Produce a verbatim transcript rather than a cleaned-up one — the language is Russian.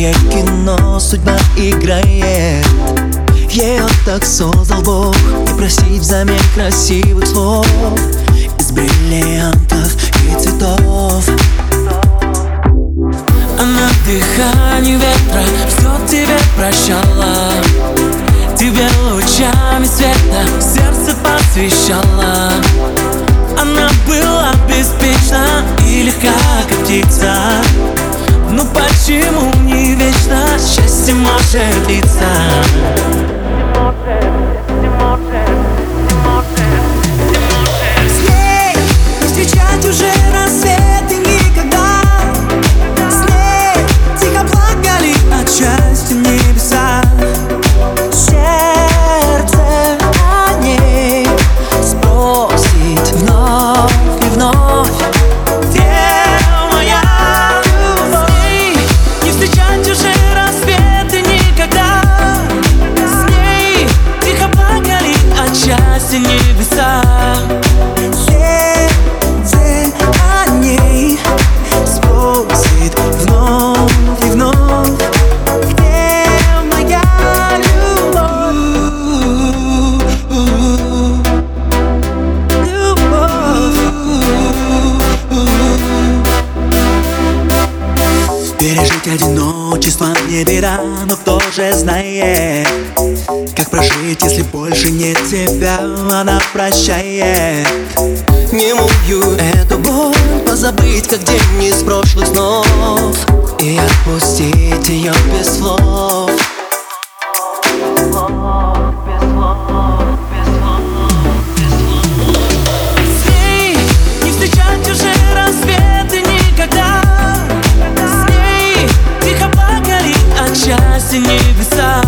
Страшное кино судьба играет. Ее так создал Бог, и просить взамен красивых слов из бриллиантов и цветов. Она дыханием ветра все тебе прощала, тебе лучами света сердце посвящала. Она была беспечна и легка, как птица. Ну почему не вечно счастье может длиться? С ней не встречать уже рассветы никогда. С ней тихо плакали от счастья небеса. Сердце о ней спросит вновь и вновь: где моя любовь? С ней не встречать уже рассветы никогда. С ней тихо плакали от счастья небеса. Сердце о ней спросит вновь и вновь: где моя любовь? Пережить одиночество не беда, но кто же знает, как прожить, если больше нет тебя, она прощает. Не могу эту боль позабыть, как день из прошлых снов, и отпустить ее без слов. С ней не встречать уже рассветы никогда. С ней тихо плакали от счастья небеса.